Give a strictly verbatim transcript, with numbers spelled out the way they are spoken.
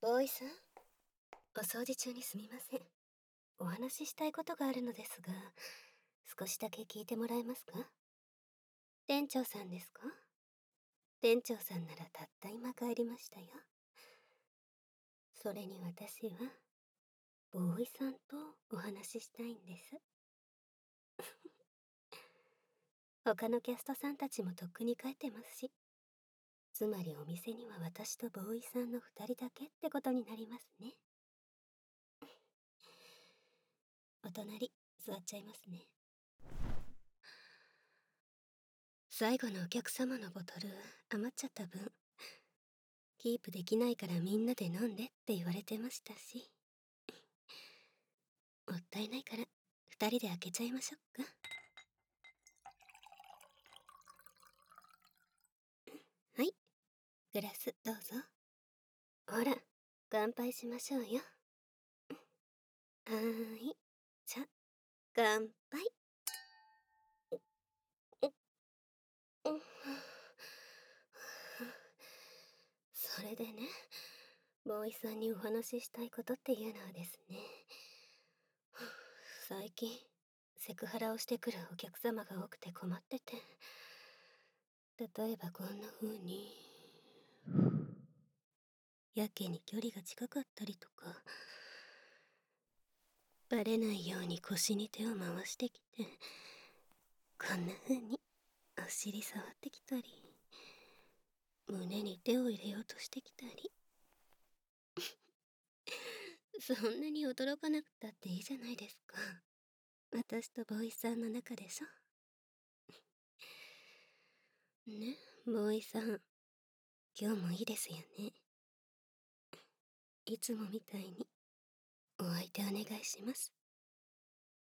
ボーイさん、お掃除中にすみません。お話ししたいことがあるのですが、少しだけ聞いてもらえますか？店長さんですか？店長さんならたった今帰りましたよ。それに私は、ボーイさんとお話ししたいんです。他のキャストさんたちもとっくに帰ってますし、つまりお店には私とボーイさんの二人だけってことになりますね。お隣、座っちゃいますね。最後のお客様のボトル余っちゃった分、キープできないからみんなで飲んでって言われてましたし、もったいないから二人で開けちゃいましょうか。はい、グラスどうぞ。ほら、乾杯しましょうよ。はーい、じゃ、乾杯。それでね、ボーイさんにお話ししたいことっていうのはですね、最近セクハラをしてくるお客様が多くて困ってて、例えばこんな風にやけに距離が近かったりとか、バレないように腰に手を回してきて、こんな風にお尻触ってきたり、胸に手を入れようとしてきたり。そんなに驚かなくたっていいじゃないですか。私とボーイさんの中でしょ。ね、ボーイさん、今日もいいですよね。いつもみたいにお相手お願いします。